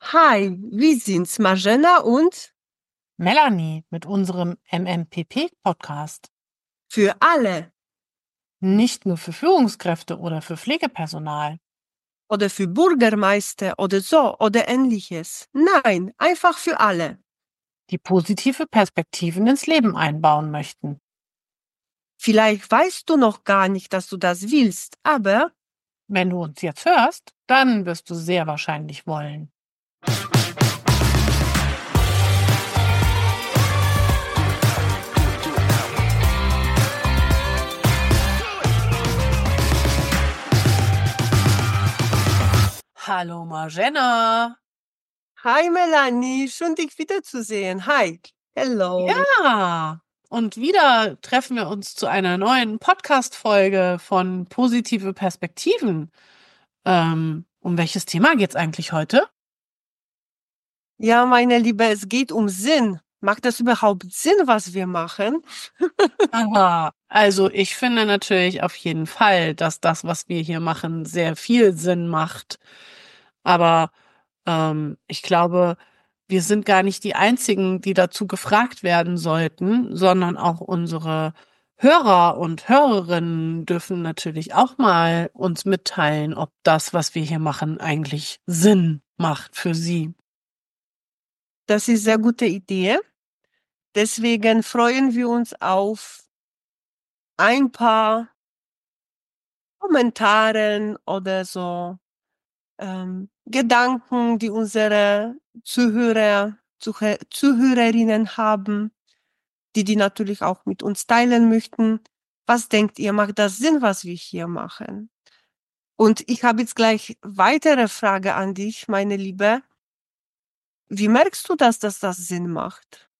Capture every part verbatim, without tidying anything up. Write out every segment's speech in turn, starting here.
Hi, wir sind's, Marzena und Melanie mit unserem M M P P-Podcast. für alle Nicht nur für Führungskräfte oder für Pflegepersonal. oder für Bürgermeister oder so oder ähnliches. Nein, einfach für alle. Die positive Perspektiven ins Leben einbauen möchten. Vielleicht weißt du noch gar nicht, dass du das willst, aber Wenn du uns jetzt hörst, dann wirst du sehr wahrscheinlich wollen. Hallo Marzena. hi Melanie, schön dich wiederzusehen. Hi, hello. Ja, und wieder treffen wir uns zu einer neuen Podcast-Folge von Positive Perspektiven. Ähm, um welches Thema geht's eigentlich heute? Ja, meine Liebe, es geht um Sinn. Macht das überhaupt Sinn, was wir machen? Aha, also ich finde natürlich auf jeden Fall, dass das, was wir hier machen, sehr viel Sinn macht. Aber ähm, ich glaube, wir sind gar nicht die Einzigen, die dazu gefragt werden sollten, sondern auch unsere Hörer und Hörerinnen dürfen natürlich auch mal uns mitteilen, ob das, was wir hier machen, eigentlich Sinn macht für sie. Das ist eine sehr gute Idee. Deswegen freuen wir uns auf ein paar Kommentaren oder so ähm, Gedanken, die unsere Zuhörer, Zuhö Zuhörerinnen haben, die die natürlich auch mit uns teilen möchten. Was denkt ihr, macht das Sinn, was wir hier machen? Und ich habe jetzt gleich weitere Frage an dich, meine Liebe. Wie merkst du das, dass das Sinn macht?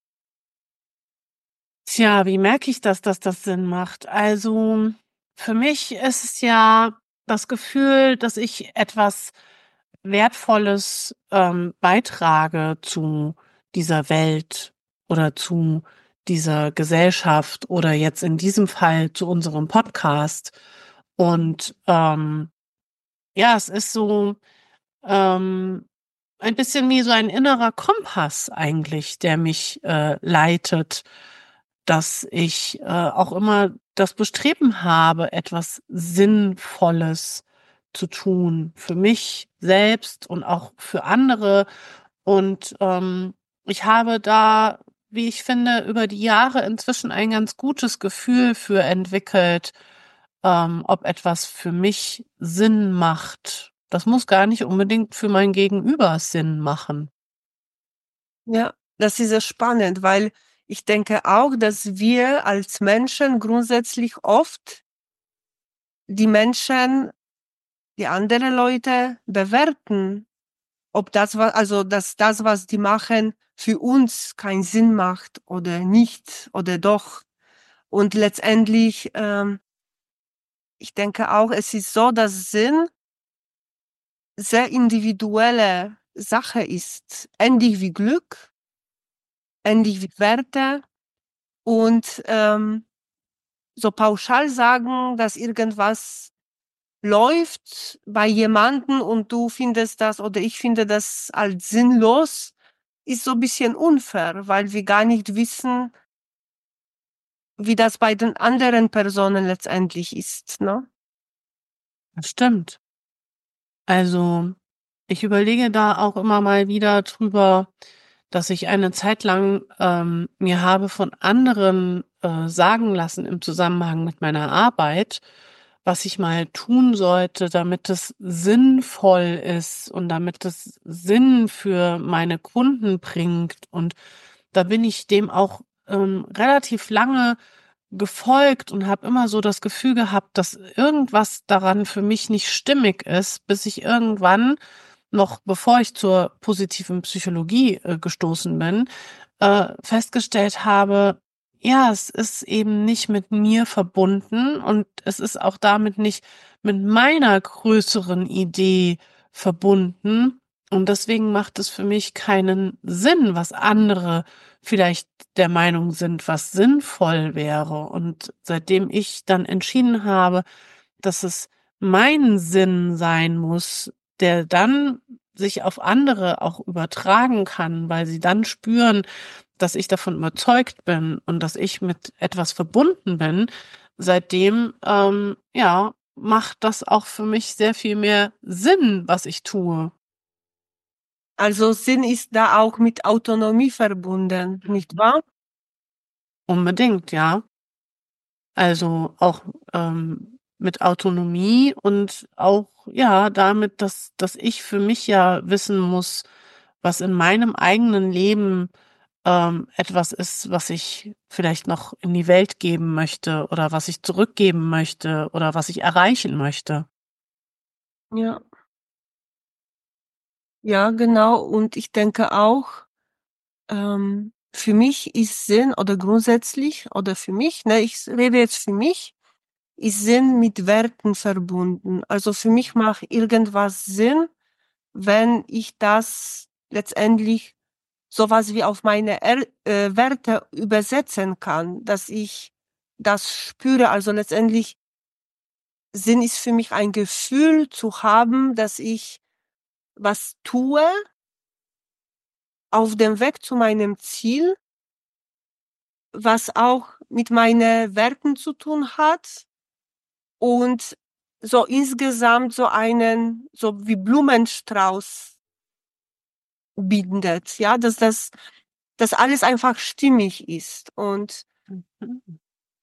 Tja, wie merke ich das, dass das Sinn macht? Also, für mich ist es ja das Gefühl, dass ich etwas Wertvolles ähm, beitrage zu dieser Welt oder zu dieser Gesellschaft oder jetzt in diesem Fall zu unserem Podcast. Und ähm, ja, es ist so ähm, ein bisschen wie so ein innerer Kompass eigentlich, der mich äh, leitet, dass ich äh, auch immer das Bestreben habe, etwas Sinnvolles zu tun für mich selbst und auch für andere. Und ähm, ich habe da, wie ich finde, über die Jahre inzwischen ein ganz gutes Gefühl für entwickelt, ähm, ob etwas für mich Sinn macht. Das muss gar nicht unbedingt für mein Gegenüber Sinn machen. Ja, das ist sehr spannend, weil ich denke auch, dass wir als Menschen grundsätzlich oft die Menschen, die andere Leute bewerten, ob das, wa also, dass das, was die machen, für uns keinen Sinn macht oder nicht oder doch. Und letztendlich, ähm, ich denke auch, es ist so, dass Sinn sehr individuelle Sache ist, ähnlich wie Glück, ähnlich wie Werte und, ähm, so pauschal sagen, dass irgendwas läuft bei jemandem und du findest das oder ich finde das als sinnlos, ist so 'n bisschen unfair, weil wir gar nicht wissen, wie das bei den anderen Personen letztendlich ist, ne? Das stimmt. Also, ich überlege da auch immer mal wieder drüber, dass ich eine Zeit lang ähm, mir habe von anderen äh, sagen lassen im Zusammenhang mit meiner Arbeit, was ich mal tun sollte, damit es sinnvoll ist und damit es Sinn für meine Kunden bringt. Und da bin ich dem auch ähm, relativ lange gefolgt und habe immer so das Gefühl gehabt, dass irgendwas daran für mich nicht stimmig ist, bis ich irgendwann, noch bevor ich zur positiven Psychologie äh, gestoßen bin, äh, festgestellt habe, ja, es ist eben nicht mit mir verbunden und es ist auch damit nicht mit meiner größeren Idee verbunden. Und deswegen macht es für mich keinen Sinn, was andere vielleicht der Meinung sind, was sinnvoll wäre. Und seitdem ich dann entschieden habe, dass es mein Sinn sein muss, der dann sich auf andere auch übertragen kann, weil sie dann spüren, dass ich davon überzeugt bin und dass ich mit etwas verbunden bin, seitdem, ähm, ja, macht das auch für mich sehr viel mehr Sinn, was ich tue. Also Sinn ist da auch mit Autonomie verbunden, nicht wahr? Unbedingt, ja. Also auch ähm, mit Autonomie und auch ja damit, dass dass ich für mich ja wissen muss, was in meinem eigenen Leben ähm, etwas ist, was ich vielleicht noch in die Welt geben möchte oder was ich zurückgeben möchte oder was ich erreichen möchte. Ja, ja, genau. Und ich denke auch, ähm, für mich ist Sinn oder grundsätzlich oder für mich, ne, ich rede jetzt für mich, ist Sinn mit Werten verbunden. Also für mich macht irgendwas Sinn, wenn ich das letztendlich sowas wie auf meine er äh, Werte übersetzen kann, dass ich das spüre. Also letztendlich Sinn ist für mich ein Gefühl zu haben, dass ich was tue auf dem Weg zu meinem Ziel, was auch mit meinen Werten zu tun hat und so insgesamt so einen, so wie Blumenstrauß bindet, ja, dass das, dass alles einfach stimmig ist. Und Mhm.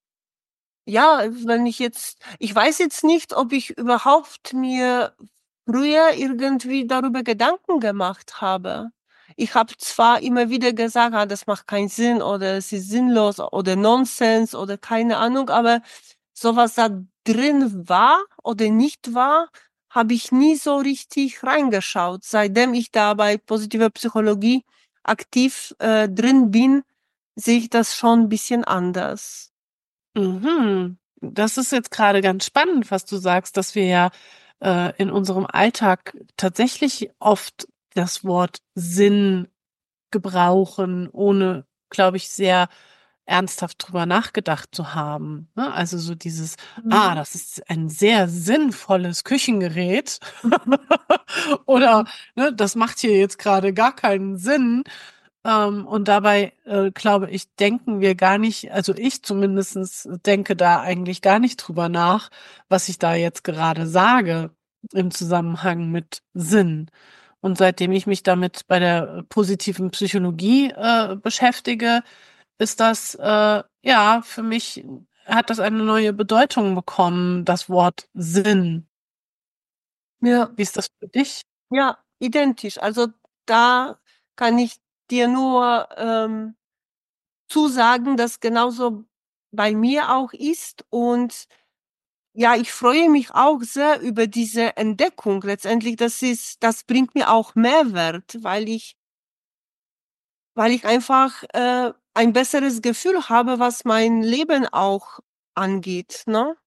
ja, wenn ich jetzt, ich weiß jetzt nicht, ob ich überhaupt mir früher irgendwie darüber Gedanken gemacht habe. Ich habe zwar immer wieder gesagt, ah, das macht keinen Sinn oder es ist sinnlos oder Nonsens oder keine Ahnung, aber so was da drin war oder nicht war, habe ich nie so richtig reingeschaut. Seitdem ich da bei positiver Psychologie aktiv äh, drin bin, sehe ich das schon ein bisschen anders. Mhm. Das ist jetzt gerade ganz spannend, was du sagst, dass wir ja äh, in unserem Alltag tatsächlich oft das Wort Sinn gebrauchen, ohne, glaube ich, sehr ernsthaft drüber nachgedacht zu haben. Ne? Also so dieses, ah, Mhm. das ist ein sehr sinnvolles Küchengerät. Oder ne, das macht hier jetzt gerade gar keinen Sinn. Ähm, und dabei, äh, glaube ich, denken wir gar nicht, also ich zumindestens denke da eigentlich gar nicht drüber nach, was ich da jetzt gerade sage im Zusammenhang mit Sinn. Und seitdem ich mich damit bei der positiven Psychologie äh, beschäftige, ist das äh, ja für mich hat das eine neue Bedeutung bekommen, das Wort Sinn. Ja. Wie ist das für dich? Ja, identisch. Also da kann ich dir nur ähm, zusagen, dass genauso bei mir auch ist. Und ja, ich freue mich auch sehr über diese Entdeckung. Letztendlich, das ist, das bringt mir auch Mehrwert, weil ich, weil ich einfach äh, ein besseres Gefühl habe, was mein Leben auch angeht, ne?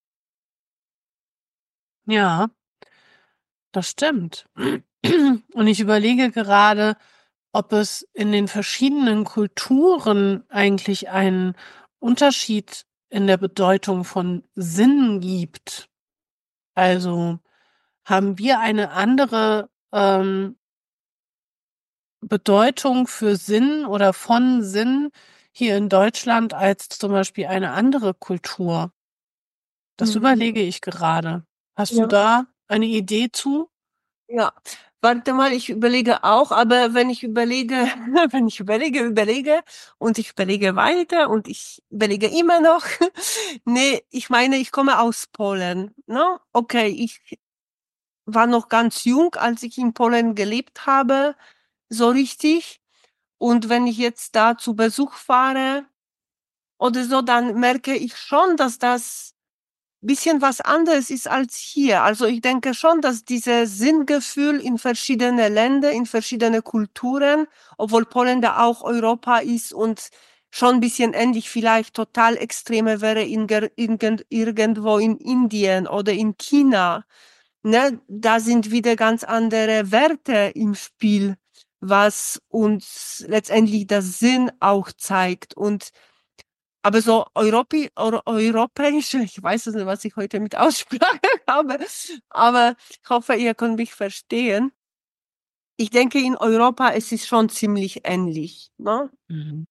Ja, das stimmt. Und ich überlege gerade, ob es in den verschiedenen Kulturen eigentlich einen Unterschied in der Bedeutung von Sinn gibt. Also haben wir eine andere ähm, Bedeutung für Sinn oder von Sinn hier in Deutschland als zum Beispiel eine andere Kultur? Das Mhm. überlege ich gerade. Hast du Ja. da eine Idee zu? Ja, warte mal, ich überlege auch, aber wenn ich überlege, wenn ich überlege, überlege und ich überlege weiter und ich überlege immer noch, nee, ich meine, ich komme aus Polen, ne? Okay, ich war noch ganz jung, als ich in Polen gelebt habe, so richtig. Und wenn ich jetzt da zu Besuch fahre oder so, dann merke ich schon, dass das bisschen was anderes ist als hier. Also ich denke schon, dass dieses Sinngefühl in verschiedene Länder, in verschiedene Kulturen, obwohl Polen da auch Europa ist und schon ein bisschen ähnlich, vielleicht total extreme wäre in, irgend, irgendwo in Indien oder in China. Ne? Da sind wieder ganz andere Werte im Spiel, was uns letztendlich das Sinn auch zeigt. Und aber so Europi, Euro, europäische, ich weiß nicht, was ich heute mit Aussprache habe, aber ich hoffe, ihr könnt mich verstehen. ich denke, in Europa es ist schon ziemlich ähnlich, ne? Mhm.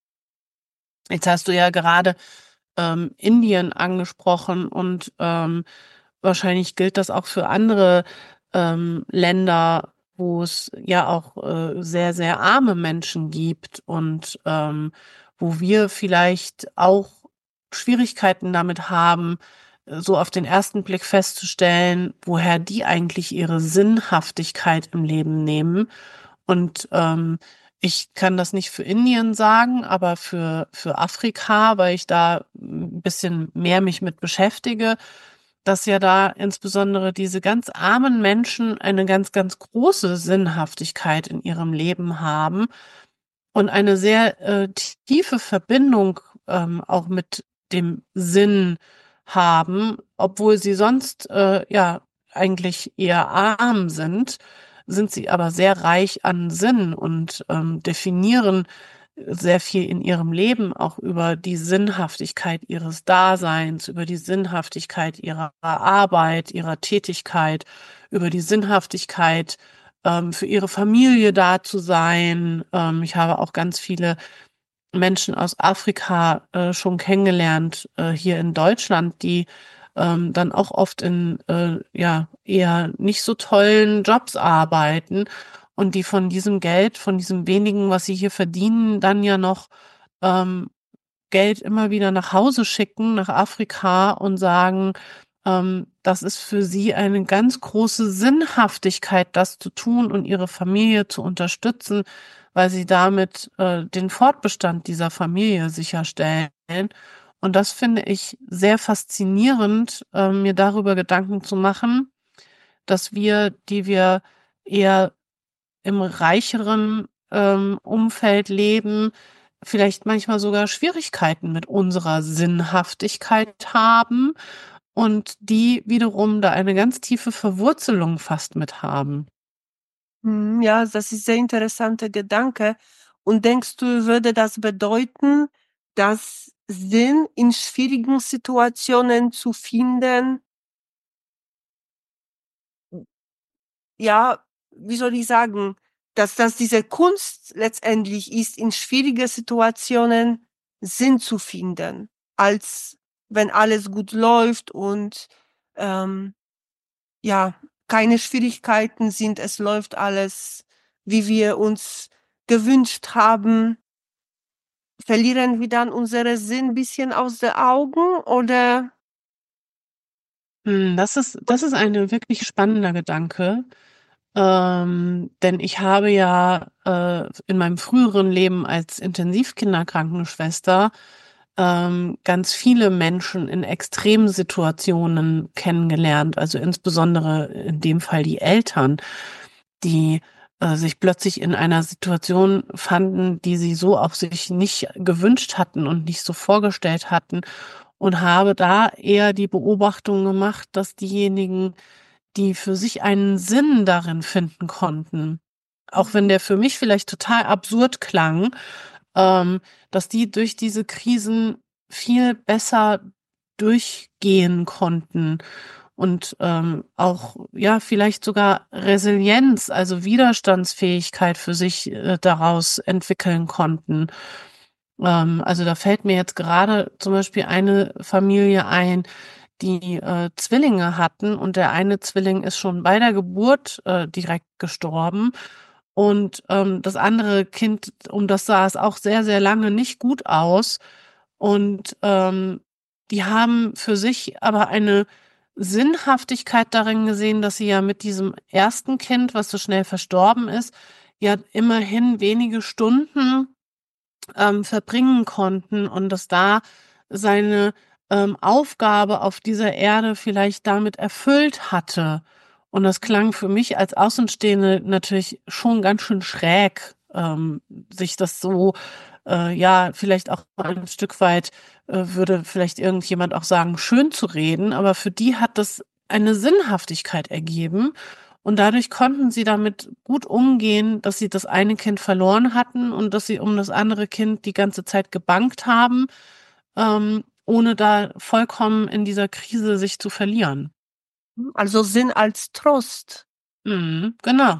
Jetzt hast du ja gerade, ähm, Indien angesprochen und, ähm, wahrscheinlich gilt das auch für andere, ähm, Länder, wo es ja auch, äh, sehr, sehr arme Menschen gibt und, ähm, wo wir vielleicht auch Schwierigkeiten damit haben, äh, so auf den ersten Blick festzustellen, woher die eigentlich ihre Sinnhaftigkeit im Leben nehmen. Und, ähm, ich kann das nicht für Indien sagen, aber für für Afrika, weil ich da 'n bisschen mehr mich mit beschäftige, dass ja da insbesondere diese ganz armen Menschen eine ganz, ganz große Sinnhaftigkeit in ihrem Leben haben und eine sehr, äh, tiefe Verbindung, ähm, auch mit dem Sinn haben, obwohl sie sonst, äh, ja, eigentlich eher arm sind, sind sie aber sehr reich an Sinn und, ähm, definieren sehr viel in ihrem Leben auch über die Sinnhaftigkeit ihres Daseins, über die Sinnhaftigkeit ihrer Arbeit, ihrer Tätigkeit, über die Sinnhaftigkeit, ähm, für ihre Familie da zu sein. Ähm, ich habe auch ganz viele Menschen aus Afrika, äh, schon kennengelernt, äh, hier in Deutschland, die, ähm, dann auch oft in, äh, ja, eher nicht so tollen Jobs arbeiten und die von diesem Geld, von diesem wenigen, was sie hier verdienen, dann ja noch, ähm, Geld immer wieder nach Hause schicken, nach Afrika und sagen, ähm, das ist für sie eine ganz große Sinnhaftigkeit, das zu tun und ihre Familie zu unterstützen, weil sie damit, äh, den Fortbestand dieser Familie sicherstellen. Und das finde ich sehr faszinierend, ähm, mir darüber Gedanken zu machen, dass wir, die wir eher im reicheren, ähm, Umfeld leben, vielleicht manchmal sogar Schwierigkeiten mit unserer Sinnhaftigkeit haben und die wiederum da eine ganz tiefe Verwurzelung fast mit haben. Mhm, ja, das ist sehr interessanter Gedanke. Und denkst du, würde das bedeuten, dass Sinn in schwierigen Situationen zu finden, ja, wie soll ich sagen, dass das diese Kunst letztendlich ist, in schwierige Situationen Sinn zu finden, als wenn alles gut läuft und, ähm, ja, keine Schwierigkeiten sind, es läuft alles, wie wir uns gewünscht haben. Verlieren wir dann unseren Sinn bisschen aus den Augen oder Hm, das ist das ist ein wirklich spannender Gedanke, ähm, denn ich habe ja, äh, in meinem früheren Leben als Intensivkinderkrankenschwester, ähm, ganz viele Menschen in Extremsituationen kennengelernt, also insbesondere in dem Fall die Eltern, die, äh, sich plötzlich in einer Situation fanden, die sie so auch sich nicht gewünscht hatten und nicht so vorgestellt hatten und habe da eher die Beobachtung gemacht, dass diejenigen, die für sich einen Sinn darin finden konnten, auch wenn mhm, der für mich vielleicht total absurd klang, ähm, dass die durch diese Krisen viel besser durchgehen konnten und, ähm, auch, ja, vielleicht sogar Resilienz, also Widerstandsfähigkeit für sich, äh, daraus entwickeln konnten. Ähm, also, da fällt mir jetzt gerade zum Beispiel eine Familie ein, die, äh, Zwillinge hatten und der eine Zwilling ist schon bei der Geburt, äh, direkt gestorben und, ähm, das andere Kind, um das sah es auch sehr, sehr lange nicht gut aus. Und, ähm, die haben für sich aber eine Sinnhaftigkeit darin gesehen, dass sie ja mit diesem ersten Kind, was so schnell verstorben ist, ja immerhin wenige Stunden ähm, verbringen konnten und dass da seine, ähm, Aufgabe auf dieser Erde vielleicht damit erfüllt hatte. Und das klang für mich als Außenstehende natürlich schon ganz schön schräg, ähm, sich das so, äh, ja, vielleicht auch ein Stück weit, äh, würde vielleicht irgendjemand auch sagen, schön zu reden, aber für die hat das eine Sinnhaftigkeit ergeben und dadurch konnten sie damit gut umgehen, dass sie das eine Kind verloren hatten und dass sie um das andere Kind die ganze Zeit gebangt haben, ähm, ohne da vollkommen in dieser Krise sich zu verlieren. also Sinn als Trost. Mhm, genau.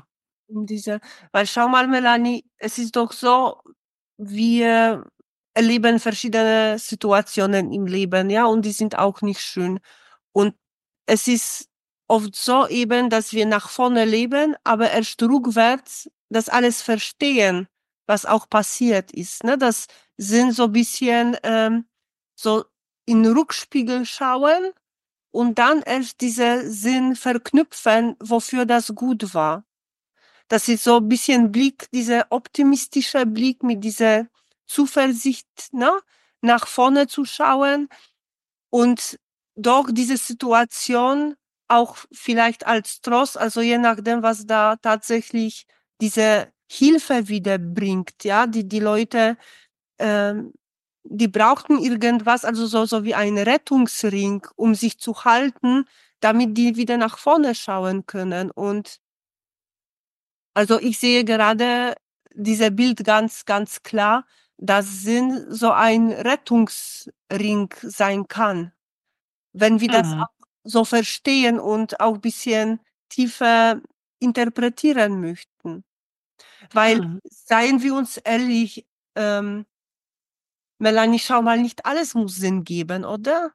in dieser weil schau mal, Melanie, es ist doch so, wir erleben verschiedene Situationen im Leben, ja, und die sind auch nicht schön. Und es ist oft so eben, dass wir nach vorne leben, aber erst rückwärts das alles verstehen, was auch passiert ist, ne? Das sind so bisschen ähm, so in Rückspiegel schauen und dann erst diese Sinn verknüpfen, wofür das gut war. Das ist so ein bisschen Blick, dieser optimistische Blick mit dieser Zuversicht, ne, nach vorne zu schauen und doch diese Situation auch vielleicht als Trost, also je nachdem, was da tatsächlich diese Hilfe wieder bringt, ja, die, die Leute, ähm, die brauchten irgendwas, also so, so wie ein Rettungsring, um sich zu halten, damit die wieder nach vorne schauen können. Und also ich sehe gerade dieses Bild ganz, ganz klar, dass Sinn so ein Rettungsring sein kann, wenn wir das Mhm. auch so verstehen und auch ein bisschen tiefer interpretieren möchten. Weil, Mhm. seien wir uns ehrlich, ähm, Melanie, schau mal, nicht alles muss Sinn geben, oder?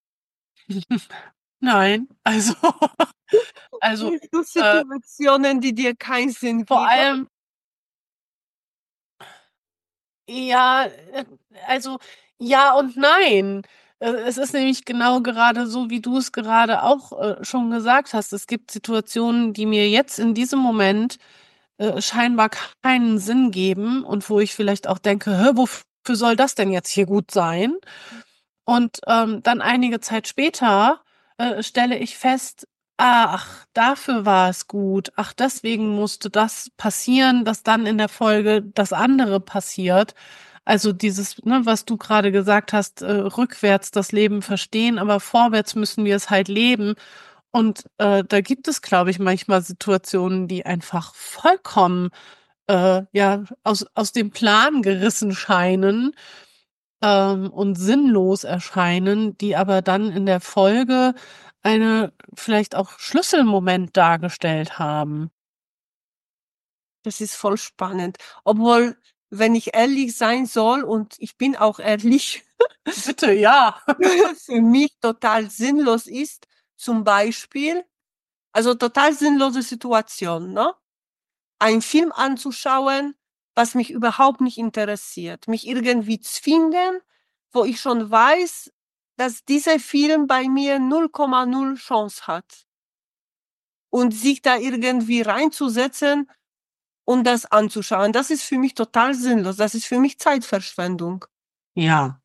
Nein, also also, Es gibt äh, Situationen, die dir keinen Sinn vor geben. allem ja, äh, also, ja und nein. Äh, es ist nämlich genau gerade so, wie du es gerade auch, äh, schon gesagt hast. Es gibt Situationen, die mir jetzt in diesem Moment, äh, scheinbar keinen Sinn geben und wo ich vielleicht auch denke: „Hä, wofür soll das denn jetzt hier gut sein?“ Und, ähm, dann einige Zeit später, äh, stelle ich fest: „Ach, dafür war es gut. Ach, deswegen musste das passieren, dass dann in der Folge das andere passiert.“ Also, dieses, ne, was du grade gesagt hast, äh, rückwärts das Leben verstehen, aber vorwärts müssen wir es halt leben. Und, äh, da gibt es, glaube ich, manchmal Situationen, die einfach vollkommen, äh, ja, aus aus dem Plan gerissen scheinen, ähm, und sinnlos erscheinen, die aber dann in der Folge eine vielleicht auch Schlüsselmoment dargestellt haben. Das ist voll spannend. Obwohl, wenn ich ehrlich sein soll, und ich bin auch ehrlich, Bitte, ja. für mich total sinnlos ist, zum Beispiel, also total sinnlose Situation, ne? Einen Film anzuschauen, was mich überhaupt nicht interessiert. Mich irgendwie zwingen, wo ich schon weiß, dass dieser Film bei mir null Komma null Chance hat. Und sich da irgendwie reinzusetzen und das anzuschauen, das ist für mich total sinnlos. Das ist für mich Zeitverschwendung. Ja,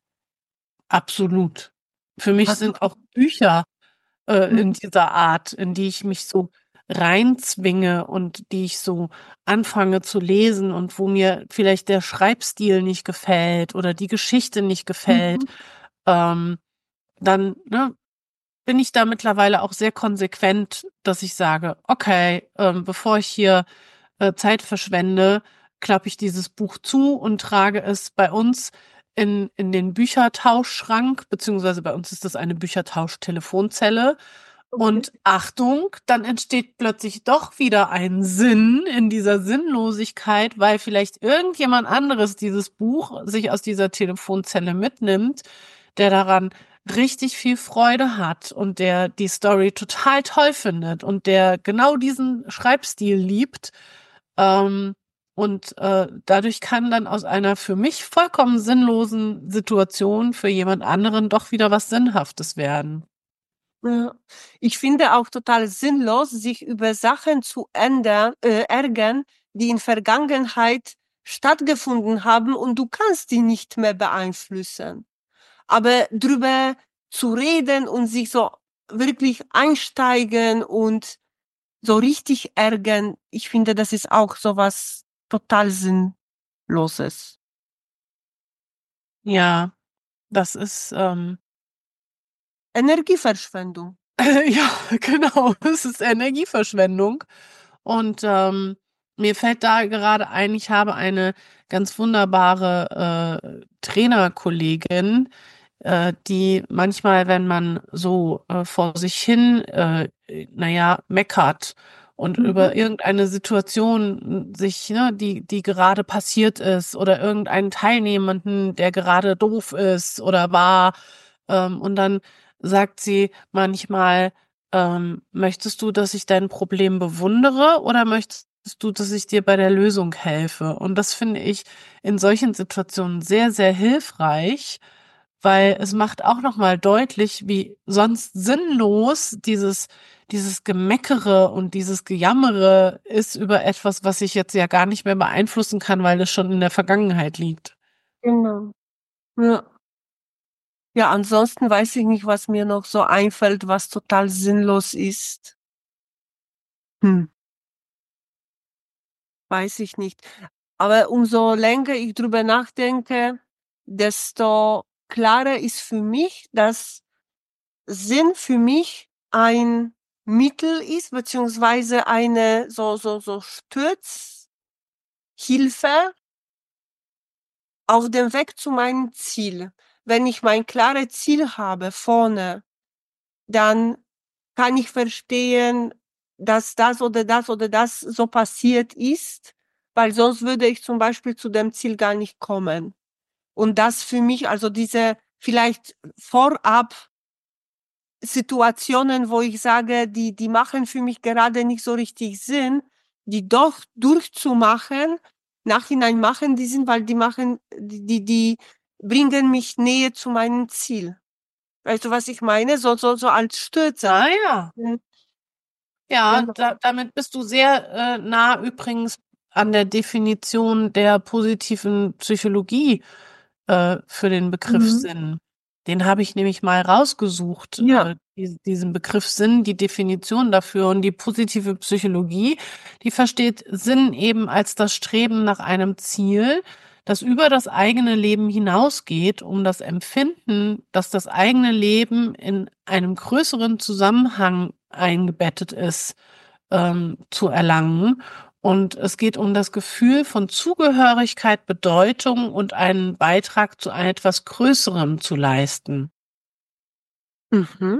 absolut. Für mich Hast du sind auch Bücher, äh, in mhm, dieser Art, in die ich mich so reinzwinge und die ich so anfange zu lesen und wo mir vielleicht der Schreibstil nicht gefällt oder die Geschichte nicht gefällt, mhm, ähm, dann, ne, bin ich da mittlerweile auch sehr konsequent, dass ich sage: „Okay, ähm, bevor ich hier, äh, Zeit verschwende, klappe ich dieses Buch zu und trage es bei uns in in den Büchertauschschrank“, beziehungsweise bei uns ist das eine Büchertausch-Telefonzelle. okay. Und Achtung, dann entsteht plötzlich doch wieder ein Sinn in dieser Sinnlosigkeit, weil vielleicht irgendjemand anderes dieses Buch sich aus dieser Telefonzelle mitnimmt, der daran richtig viel Freude hat und der die Story total toll findet und der genau diesen Schreibstil liebt. Ähm, und, äh, dadurch kann dann aus einer für mich vollkommen sinnlosen Situation für jemand anderen doch wieder was Sinnhaftes werden. Ja. Ich finde auch total sinnlos, sich über Sachen zu ändern, äh, ärgern, die in Vergangenheit stattgefunden haben und du kannst die nicht mehr beeinflussen. Aber drüber zu reden und sich so wirklich einsteigen und so richtig ärgern, ich finde, das ist auch so was total Sinnloses. Ja, das ist, ähm Energieverschwendung. ja, genau, es ist Energieverschwendung. Und, ähm, mir fällt da gerade ein, ich habe eine ganz wunderbare, äh, Trainerkollegin, äh, die manchmal, wenn man so, äh, vor sich hin, äh, na ja, meckert und Mhm. über irgendeine Situation sich, ne, die die gerade passiert ist oder irgendeinen Teilnehmenden, der gerade doof ist oder war. Ähm, und dann sagt sie manchmal, ähm: „Möchtest du, dass ich dein Problem bewundere oder möchtest du, dass ich dir bei der Lösung helfe?“ Und das finde ich in solchen Situationen sehr, sehr hilfreich, weil es macht auch noch mal deutlich, wie sonst sinnlos dieses dieses Gemeckere und dieses Gejammere ist über etwas, was ich jetzt ja gar nicht mehr beeinflussen kann, weil es schon in der Vergangenheit liegt. Genau. Ja. Ja, ansonsten weiß ich nicht, was mir noch so einfällt, was total sinnlos ist. Hm. Weiß ich nicht. Aber umso länger ich drüber nachdenke, desto klarer ist für mich, dass Sinn für mich ein Mittel ist, beziehungsweise eine so so so Stützhilfe auf dem Weg zu meinem Ziel. Wenn ich mein klares Ziel habe vorne, dann kann ich verstehen, dass das oder das oder das so passiert ist, weil sonst würde ich zum Beispiel zu dem Ziel gar nicht kommen. Und das für mich, also diese vielleicht vorab Situationen, wo ich sage, die die machen für mich gerade nicht so richtig Sinn, die doch durchzumachen, nachhinein machen die Sinn, weil die machen die die die bringen mich näher zu meinem Ziel. Weißt du, was ich meine? So so so als Stütze. Ah ja. Mhm. Ja, Genau. da damit bist du sehr, äh, nah übrigens an der Definition der positiven Psychologie, äh, für den Begriff Mhm. Sinn. Den habe ich nämlich mal rausgesucht, Ja. äh, dies diesen Begriff Sinn, die Definition dafür. Und die positive Psychologie, die versteht Sinn eben als das Streben nach einem Ziel, das über das eigene Leben hinausgeht, um das Empfinden, dass das eigene Leben in einem größeren Zusammenhang eingebettet ist, ähm, zu erlangen. Und es geht um das Gefühl von Zugehörigkeit, Bedeutung und einen Beitrag zu etwas Größerem zu leisten. Mhm.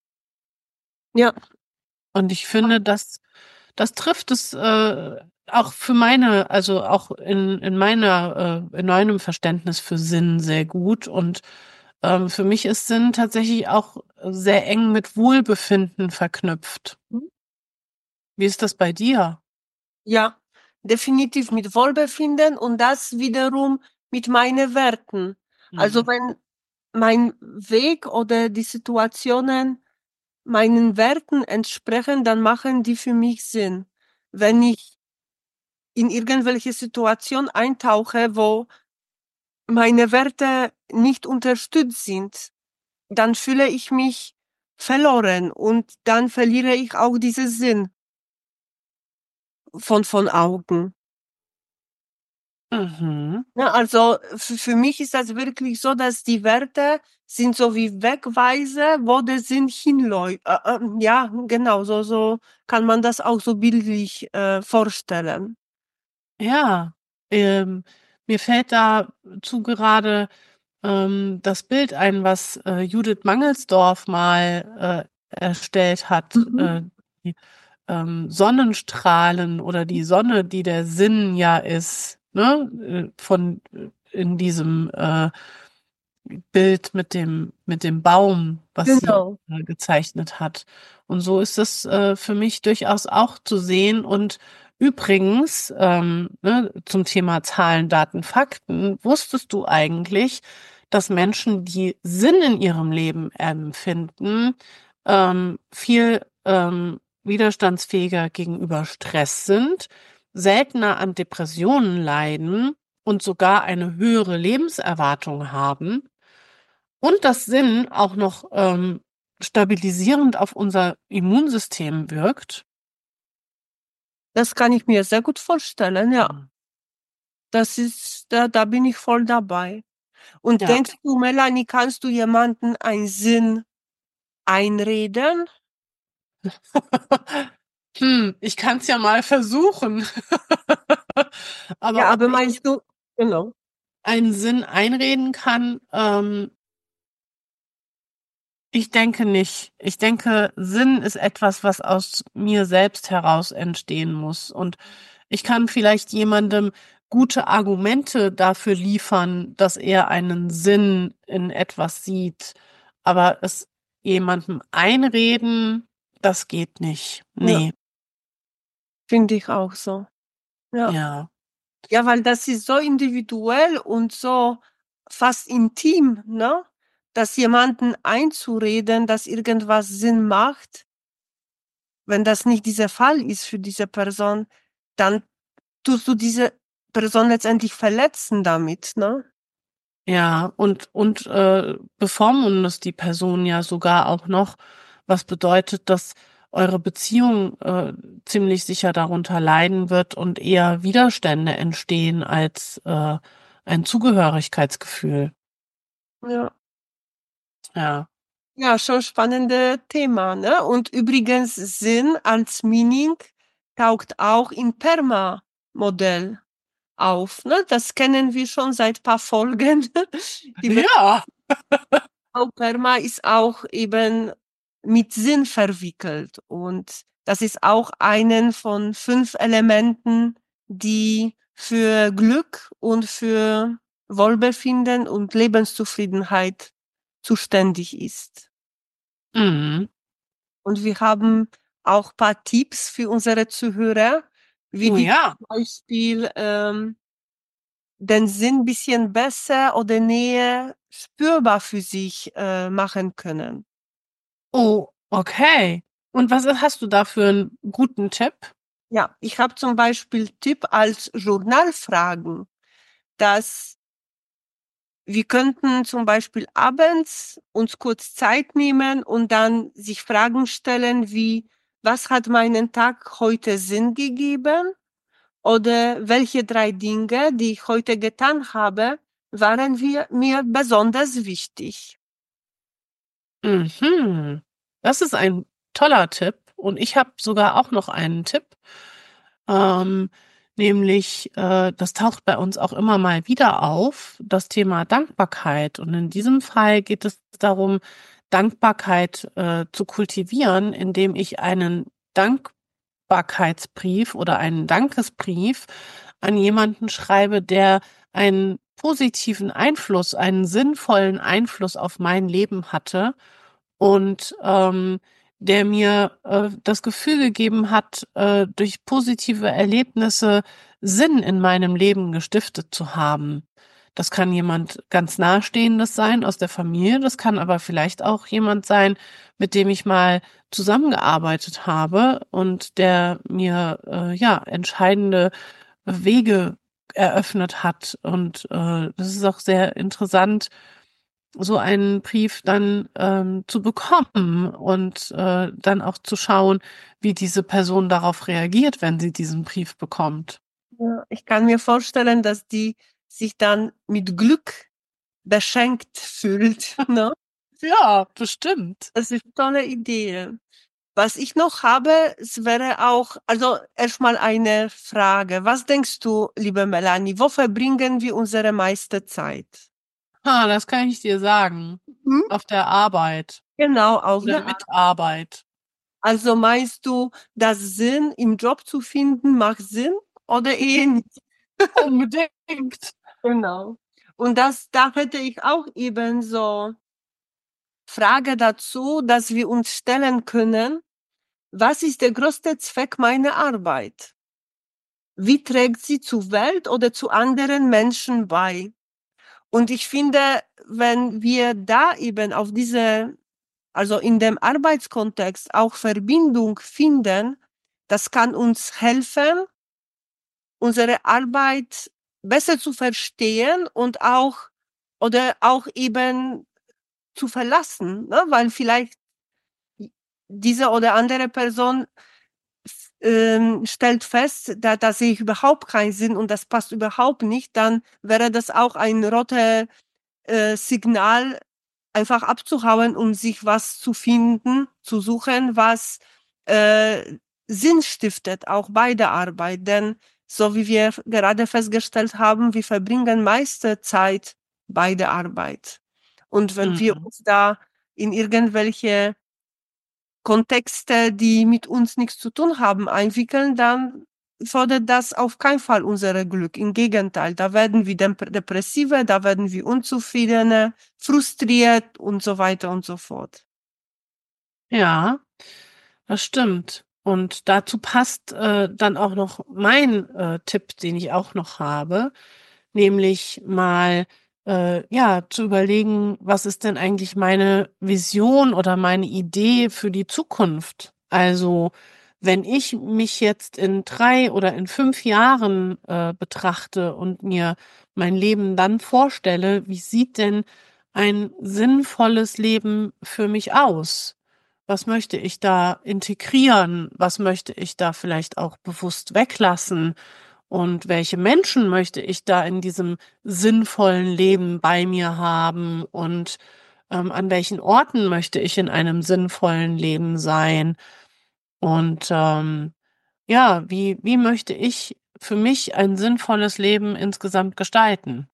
Ja. Und ich finde, das das trifft es, äh, auch für meine also auch in in meiner äh, in meinem Verständnis für Sinn sehr gut. Und, ähm, für mich ist Sinn tatsächlich auch sehr eng mit Wohlbefinden verknüpft. Mhm. Wie ist das bei dir? Ja, definitiv mit Wohlbefinden und das wiederum mit meinen Werten. Also, Mhm. wenn mein Weg oder die Situationen meinen Werten entsprechen, dann machen die für mich Sinn. Wenn ich in irgendwelche Situation eintauche, wo meine Werte nicht unterstützt sind, dann fühle ich mich verloren und dann verliere ich auch diesen Sinn von von Augen. Mhm. Ja, also für für mich ist das wirklich so, dass die Werte sind so wie Wegweiser, wo der Sinn hinläuft. Äh, ähm, ja, genau, so so kann man das auch so bildlich, äh, vorstellen. Ja, ähm, mir fällt dazu gerade, ähm, das Bild ein, was, äh, Judith Mangelsdorff mal, äh, erstellt hat, Mhm. äh, die, ähm, Sonnenstrahlen oder die Sonne, die der Sinn ja ist, ne, äh, von äh, in diesem, äh, Bild mit dem mit dem Baum, was sie, Genau. äh, gezeichnet hat. Und so ist es, äh, für mich durchaus auch zu sehen. Und übrigens, ähm, ne, zum Thema Zahlen, Daten, Fakten, wusstest du eigentlich, dass Menschen, die Sinn in ihrem Leben empfinden, ähm, viel, ähm, widerstandsfähiger gegenüber Stress sind, seltener an Depressionen leiden und sogar eine höhere Lebenserwartung haben? Und dass Sinn auch noch, ähm, stabilisierend auf unser Immunsystem wirkt. Das kann ich mir sehr gut vorstellen, ja. Mhm. Das ist da da bin ich voll dabei. Und Ja. denkst du, Melanie, kannst du jemanden einen Sinn einreden? Hm, ich kann's ja mal versuchen. Ja, Aber ob aber ich meinst du genau. einen Sinn einreden kann, ähm Ich denke nicht. Ich denke, Sinn ist etwas, was aus mir selbst heraus entstehen muss. Und ich kann vielleicht jemandem gute Argumente dafür liefern, dass er einen Sinn in etwas sieht. Aber es jemandem einreden, das geht nicht. Ja, Ne. finde ich auch so. Ja. Ja. Ja, weil das ist so individuell und so fast intim, ne? Das jemanden einzureden, dass irgendwas Sinn macht, wenn das nicht dieser Fall ist für diese Person, dann tust du diese Person letztendlich verletzen damit, ne? Ja, und und, äh, bevormundest die Person ja sogar auch noch, was bedeutet, dass eure Beziehung, äh, ziemlich sicher darunter leiden wird und eher Widerstände entstehen als, äh, ein Zugehörigkeitsgefühl. Ja. Ja. Ja, schon spannende Thema, ne? Und übrigens Sinn als Meaning taucht auch im PERMA-Modell auf, ne? Das kennen wir schon seit paar Folgen. Die Ja. Frau PERMA ist auch eben mit Sinn verwickelt und das ist auch einen von fünf Elementen, die für Glück und für Wohlbefinden und Lebenszufriedenheit zuständig ist. Mhm. Und wir haben auch paar Tipps für unsere Zuhörer, wie Oh die ja. zum Beispiel ähm, den Sinn bisschen besser oder näher spürbar für sich äh, machen können. Oh, okay. Und was hast du da für 'n guten Tipp? Ja, ich habe zum Beispiel Tipp als Journalfragen, dass wir könnten zum Beispiel abends uns kurz Zeit nehmen und dann sich Fragen stellen wie: „Was hat meinen Tag heute Sinn gegeben?“ Oder „Welche drei Dinge, die ich heute getan habe, waren wir mir besonders wichtig?“ Mhm. Das ist ein toller Tipp und ich habe sogar auch noch einen Tipp, ähm, nämlich, äh, das taucht bei uns auch immer mal wieder auf, das Thema Dankbarkeit. Und in diesem Fall geht es darum, Dankbarkeit, äh, zu kultivieren, indem ich einen Dankbarkeitsbrief oder einen Dankesbrief an jemanden schreibe, der einen positiven Einfluss, einen sinnvollen Einfluss auf mein Leben hatte und, ähm, der mir, äh, das Gefühl gegeben hat, äh, durch positive Erlebnisse Sinn in meinem Leben gestiftet zu haben. Das kann jemand ganz Nahestehendes sein aus der Familie, das kann aber vielleicht auch jemand sein, mit dem ich mal zusammengearbeitet habe und der mir, äh, ja, entscheidende Wege eröffnet hat. Und, äh, das ist auch sehr interessant, so einen Brief dann, ähm, zu bekommen und, äh, dann auch zu schauen, wie diese Person darauf reagiert, wenn sie diesen Brief bekommt. Ja, ich kann mir vorstellen, dass die sich dann mit Glück beschenkt fühlt, ne? Ja, bestimmt. Das ist tolle Idee. Was ich noch habe, es wäre auch also erst mal eine Frage. Was denkst du, liebe Melanie, wo verbringen wir unsere meiste Zeit? Ha, das kann ich dir sagen. Mhm. Auf der Arbeit Genau, auf oder der mit Arbeit. Also meinst du, dass Sinn im Job zu finden macht Sinn oder eher nicht? Unbedingt. Genau. Und das da hätte ich auch eben so Frage dazu, dass wir uns stellen können: „Was ist der größte Zweck meiner Arbeit? Wie trägt sie zur Welt oder zu anderen Menschen bei?“ Und ich finde, wenn wir da eben auf diese also in dem Arbeitskontext auch Verbindung finden, das kann uns helfen, unsere Arbeit besser zu verstehen und auch oder auch eben zu verlassen, ne? Weil vielleicht diese oder andere Person f ähm, stellt fest, da da sehe ich überhaupt keinen Sinn und das passt überhaupt nicht, dann wäre das auch ein rote, äh, Signal, einfach abzuhauen und sich was zu finden, zu suchen, was, äh, Sinn stiftet, auch bei der Arbeit. Denn so wie wir gerade festgestellt haben, wir verbringen meiste Zeit bei der Arbeit. Und wenn wir Mhm. uns da in irgendwelche Kontexte, die mit uns nichts zu tun haben, einwickeln, dann fördert das auf keinen Fall unser Glück. Im Gegenteil, da werden wir depressive, da werden wir unzufriedene, frustriert und so weiter und so fort. Ja, das stimmt. Und dazu passt äh, dann auch noch mein äh, Tipp, den ich auch noch habe, nämlich mal äh, ja zu überlegen, was ist denn eigentlich meine Vision oder meine Idee für die Zukunft? Also wenn ich mich jetzt in drei oder in fünf Jahren äh, betrachte und mir mein Leben dann vorstelle, wie sieht denn ein sinnvolles Leben für mich aus? Was möchte ich da integrieren? Was möchte ich da vielleicht auch bewusst weglassen? Und welche Menschen möchte ich da in diesem sinnvollen Leben bei mir haben? Und ähm, an welchen Orten möchte ich in einem sinnvollen Leben sein? Und ähm, ja, wie, wie möchte ich für mich ein sinnvolles Leben insgesamt gestalten?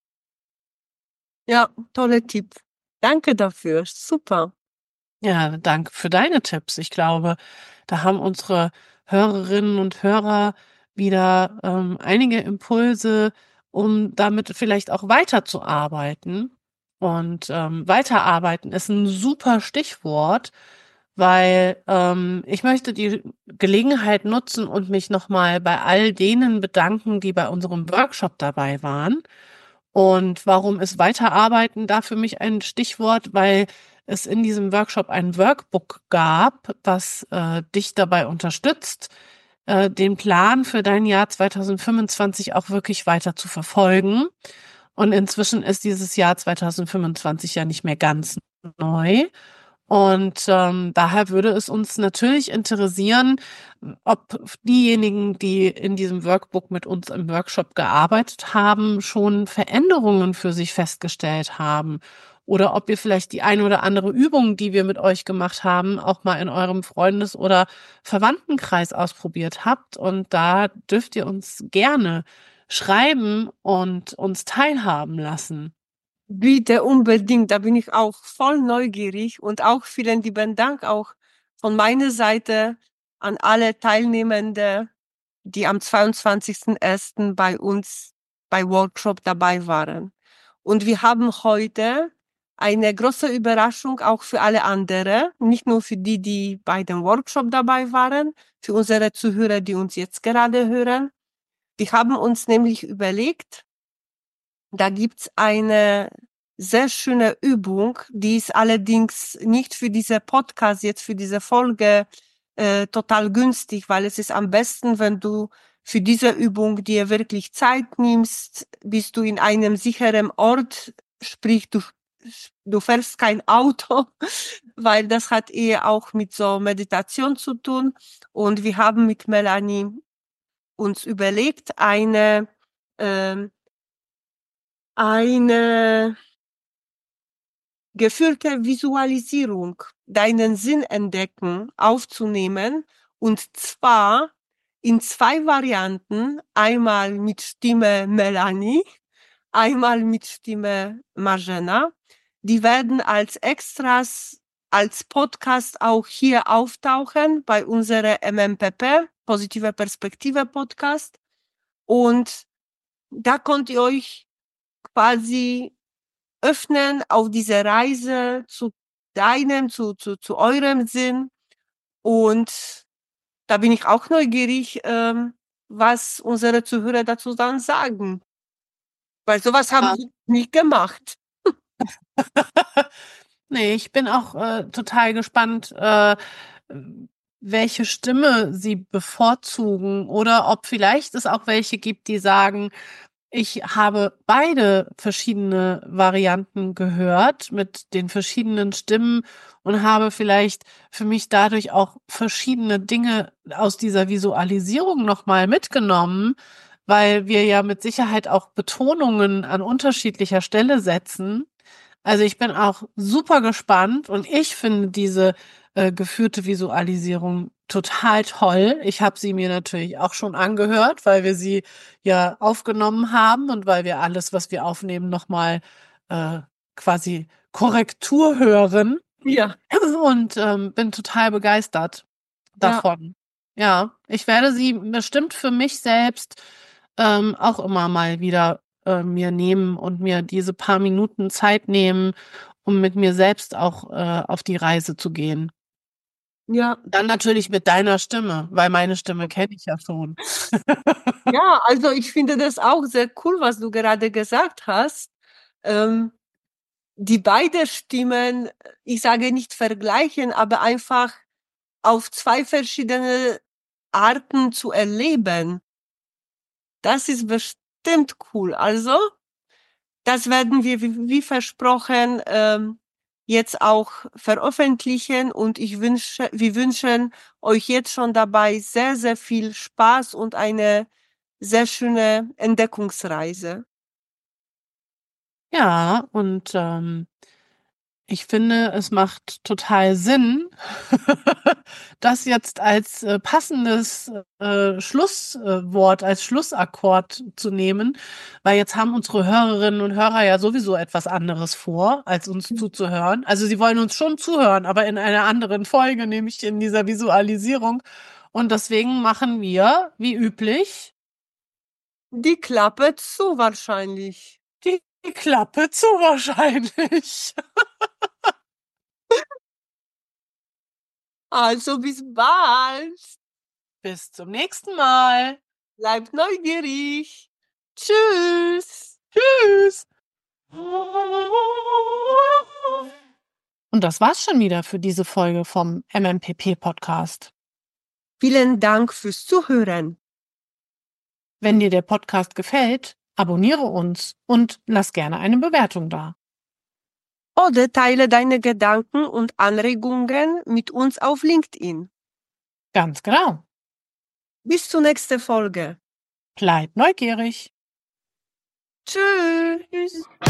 Ja, toller Tipp. Danke dafür. Super. Ja, danke für deine Tipps. Ich glaube, da haben unsere Hörerinnen und Hörer wieder ähm, einige Impulse, um damit vielleicht auch weiterzuarbeiten. Und ähm, weiterarbeiten ist ein super Stichwort, weil ähm, ich möchte die Gelegenheit nutzen und mich nochmal bei all denen bedanken, die bei unserem Workshop dabei waren. Und warum ist Weiterarbeiten da für mich ein Stichwort? Weil es in diesem Workshop ein Workbook gab, was äh, dich dabei unterstützt, äh, den Plan für dein Jahr zwanzig fünfundzwanzig auch wirklich weiter zu verfolgen. Und inzwischen ist dieses Jahr zwanzig fünfundzwanzig ja nicht mehr ganz neu. Und ähm, daher würde es uns natürlich interessieren, ob diejenigen, die in diesem Workbook mit uns im Workshop gearbeitet haben, schon Veränderungen für sich festgestellt haben. Oder ob ihr vielleicht die eine oder andere Übung, die wir mit euch gemacht haben, auch mal in eurem Freundes- oder Verwandtenkreis ausprobiert habt. Und da dürft ihr uns gerne schreiben und uns teilhaben lassen. Bitte unbedingt, da bin ich auch voll neugierig und auch vielen lieben Dank auch von meiner Seite an alle Teilnehmende, die am zweiundzwanzigsten ersten bei uns bei Workshop dabei waren. Und wir haben heute eine große Überraschung auch für alle anderen, nicht nur für die, die bei dem Workshop dabei waren, für unsere Zuhörer, die uns jetzt gerade hören. Wir haben uns nämlich überlegt, da gibt's eine sehr schöne Übung, die ist allerdings nicht für diese Podcast, jetzt für diese Folge äh, total günstig, weil es ist am besten, wenn du für diese Übung dir wirklich Zeit nimmst, bist du in einem sicheren Ort, sprich du, du fährst kein Auto, weil das hat eher auch mit so Meditation zu tun. Und wir haben mit Melanie uns überlegt, eine ähm, eine geführte Visualisierung, deinen Sinn entdecken, aufzunehmen, und zwar in zwei Varianten, einmal mit Stimme Melanie, einmal mit Stimme Marzena. Die werden als Extras, als Podcast auch hier auftauchen bei unserer M M P P, Positive Perspektive Podcast. Und da könnt ihr euch quasi öffnen auf diese Reise zu deinem, zu, zu, zu eurem Sinn. Und da bin ich auch neugierig, ähm, was unsere Zuhörer dazu dann sagen. Weil sowas haben Ja. wir nicht gemacht. Ne, ich bin auch äh, total gespannt, äh, welche Stimme sie bevorzugen oder ob vielleicht es auch welche gibt, die sagen, ich habe beide verschiedene Varianten gehört mit den verschiedenen Stimmen und habe vielleicht für mich dadurch auch verschiedene Dinge aus dieser Visualisierung noch mal mitgenommen, weil wir ja mit Sicherheit auch Betonungen an unterschiedlicher Stelle setzen. Also, ich bin auch super gespannt und ich finde diese äh, geführte Visualisierung total toll. Ich habe sie mir natürlich auch schon angehört, weil wir sie ja aufgenommen haben und weil wir alles, was wir aufnehmen, noch mal äh, quasi Korrektur hören. Ja. Und, ähm, bin total begeistert Ja. davon. Ja, ich werde sie bestimmt für mich selbst, ähm, auch immer mal wieder, äh, mir nehmen und mir diese paar Minuten Zeit nehmen, um mit mir selbst auch, äh, auf die Reise zu gehen. Ja. Dann natürlich mit deiner Stimme, weil meine Stimme kenne ich ja schon. Ja, also, ich finde das auch sehr cool, was du gerade gesagt hast. Ähm, die beide Stimmen, ich sage nicht vergleichen, aber einfach auf zwei verschiedene Arten zu erleben. Das ist bestimmt cool. Also, das werden wir wie wie versprochen, ähm, jetzt auch veröffentlichen und ich wünsche wir wünschen euch jetzt schon dabei sehr, sehr viel Spaß und eine sehr schöne Entdeckungsreise. Ja, und, ähm, ich finde, es macht total Sinn, das jetzt als, äh, passendes, äh, Schlusswort, äh, Wort, als Schlussakkord zu nehmen, weil jetzt haben unsere Hörerinnen und Hörer ja sowieso etwas anderes vor, als uns zuzuhören. Also, sie wollen uns schon zuhören, aber in einer anderen Folge, nämlich in dieser Visualisierung. Und deswegen machen wir, wie üblich Die Klappe zu wahrscheinlich. die Klappe zu wahrscheinlich. Also, bis bald. Bis zum nächsten Mal. Bleibt neugierig. Tschüss. Tschüss. Und das war's schon wieder für diese Folge vom M M P P Podcast. Vielen Dank fürs Zuhören. Wenn dir der Podcast gefällt, abonniere uns und lass gerne eine Bewertung da. Oder teile deine Gedanken und Anregungen mit uns auf LinkedIn. Ganz genau. Bis zur nächsten Folge. Bleib neugierig. Tschüss.